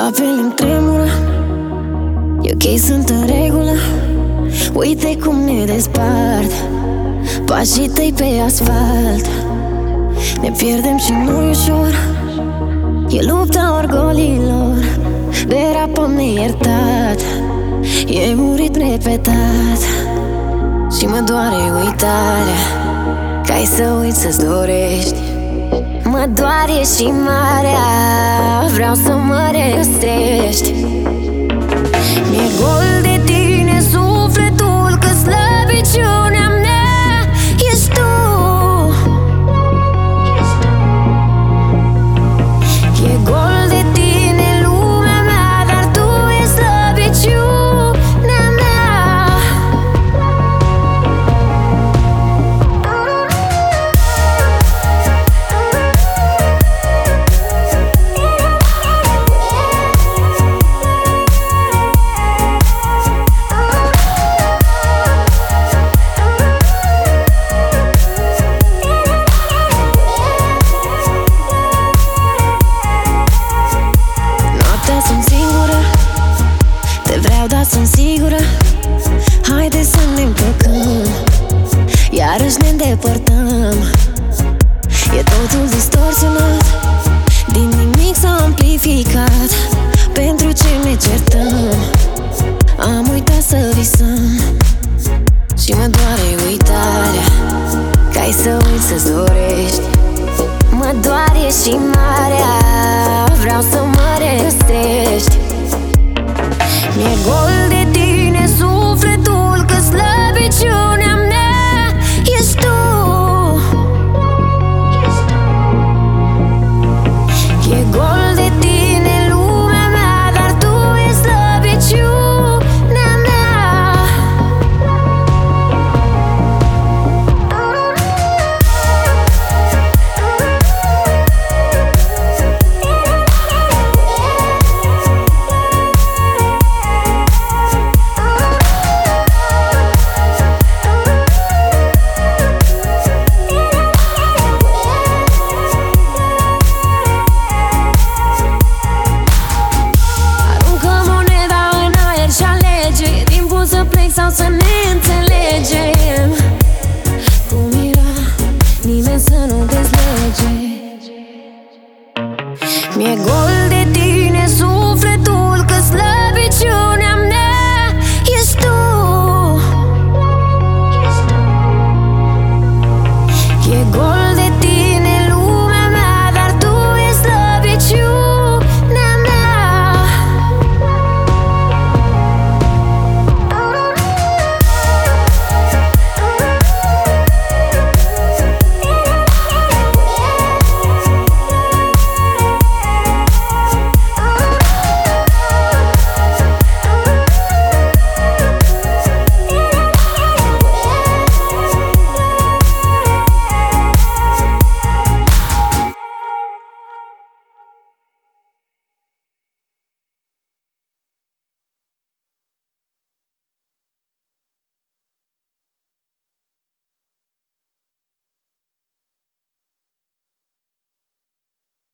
Apele-mi tremură, e ok, sunt în regulă. Uite cum ne despart pașii tăi pe asfalt. Ne pierdem și nu-i ușor, e lupta orgolilor. Derapăm neiertat, e un ritm repetat. Și mă doare uitarea, că ai să uiți să-ți dorești. Mă doare și marea, vreau să mă răstești. Mi-e gol de tine sufletul, că slăbiciunea mea ești tu. E gol de tine lumea mea, dar tu ești slăbiciunea mea. Da, sunt sigură, haide să ne împăcăm, iarăși ne îndepărtăm. E totul distorsionat, din nimic s-a amplificat. Pentru ce ne certăm? Am uitat să visăm. Și mă doare uitarea, că ai să uiți să-ți dorești. Mă doare și marea, vreau să mă răstești. Mi-e gol de